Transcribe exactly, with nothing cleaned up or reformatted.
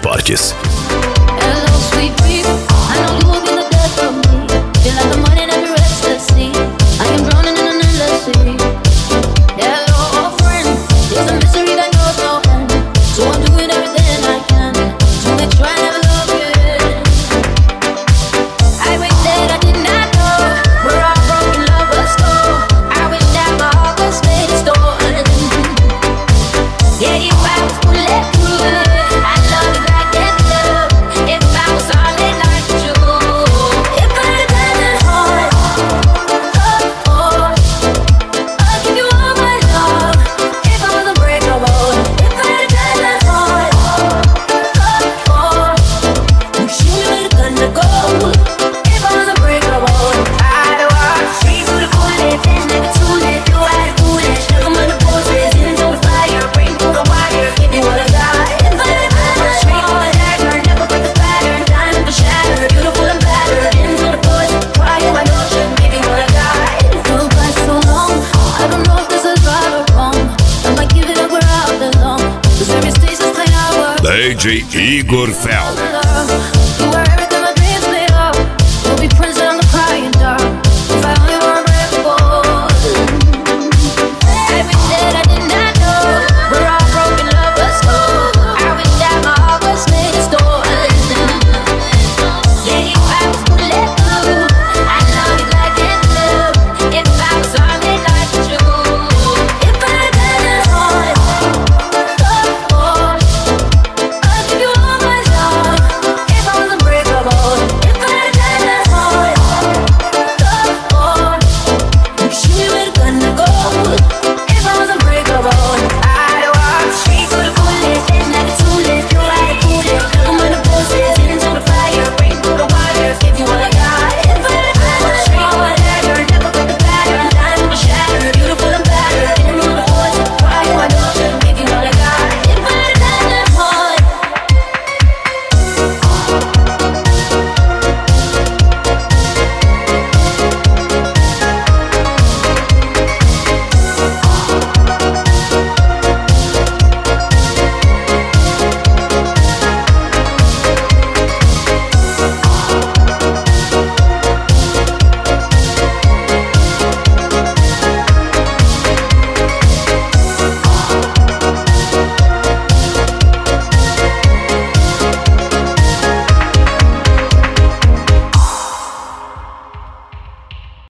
fortes. Hello, sweet dream. I know you will be the death of me. Feel like the money that we restless sea. I am drowning in an endless sea. Hello, friend. There's a mystery that knows no end. So I'm doing everything I can to make sure I never love again. I wish that I did not know where our broken lovers go. I wish that my heart was made of stone. Yeah, if I was bulletproof, I'd love you back and love. If I was solid like you, if I had a diamond heart, oh, oh, I'd give you all my love. If I was unbreakable, if I had a diamond heart, oh, oh, you shoot me with a gun to go. If I was unbreakable, I'd walk straight to the bullet, then never too late. You had a foolish, come on the boat, raising into the fire, bring through the wire, if you wanna die. If I had a diamond straight to the dagger, never break the pattern, diamond to shatter, beautiful and battered, into the bush, crying my notion, maybe wanna die. Goodbye so long, I don't know if this is right or wrong. I might give it up where I belong. Cause every stage is playing our world. D J Igor Fel. You were